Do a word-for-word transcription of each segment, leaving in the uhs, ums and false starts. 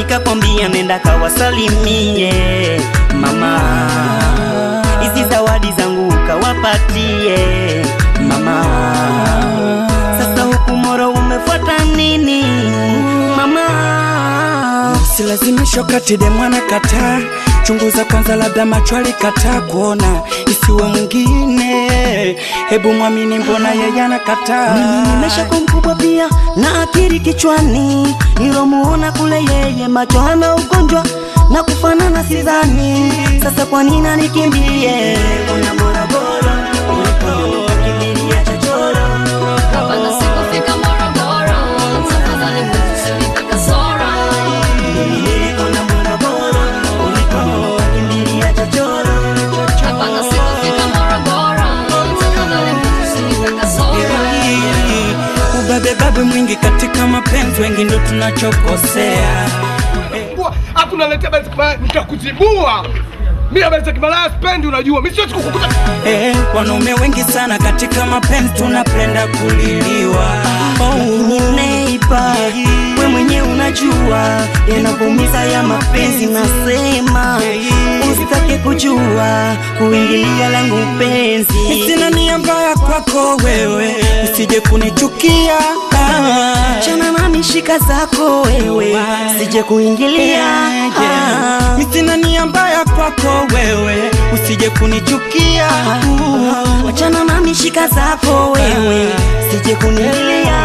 nikakwambia nenda kawasalimie mama, hizi zawadi zangu kawapatie mama. Sasa huku Moro umefuata nini mama? Usilazimisho katide mwana kata, chunguza kwanza labda macho alikata kuona isiwe mwingine, hebu mwamini mbona yeye anakataa. Mimi nimeshakuwa mkubwa pia na akili kichwani, nilomuona kule yeye macho hana ugonjwa na kufanana sidhani. Sasa kwa nini nikimbie kuna Morogoro ulipo kimbilia chochoro? Hapana sikufika Morogoro, tafadhali msinipe kasoro. Mimi kuna Morogoro ulipo kimbilia chochoro. Hapana sikufika Morogoro, tafadhali msinipe kasoro. Ubabe babe mwingi katika mapenzi, wengi ndo tunachokosea. Hakuna letea basi nitakutibua. Mimi habari kimalaya spendi unajua. Mimi siwezi kukukuta. Eh, wanaume wengi sana katika mapenzi tunapenda kuliliwa. Oh, ni neighbor, wewe mwenyewe unajua yanavumiza ya mapenzi, nasema usitake kujua kuingilia langu penzi. Sina nia mbaya kwako wewe, usije kunichukia. Chana na mishika zako wewe, usije kuingilia. Sina nia mbaya kwako wewe, usije kunichukia. Chana na mishika zako wewe, usije kuniingilia.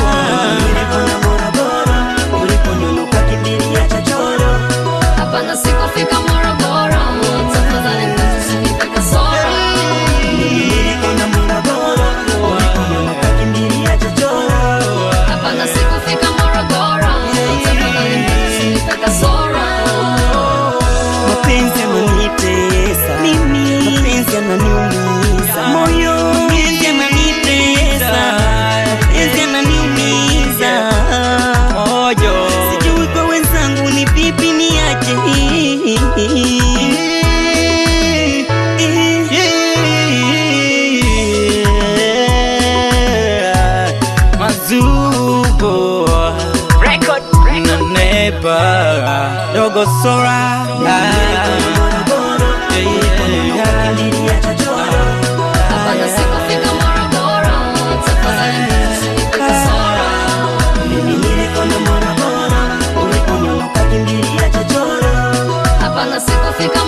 Hapana sikufika Morogoro, tafadhali msinipe kasoro. Hapana sikufika Morogoro, tafadhali msinipe kasoro. Mapenzi yananitesa mimi, mapenzi yananiumiza moyo, mapenzi yananitesa, mapenzi yananiumiza moyo. Sijui kwa wenzangu ni vipi niache hii. Mazuko record na neba dogo sora. Hapana sikufika Morogoro, tafadhali msinipe kasoro. Hapana sikufika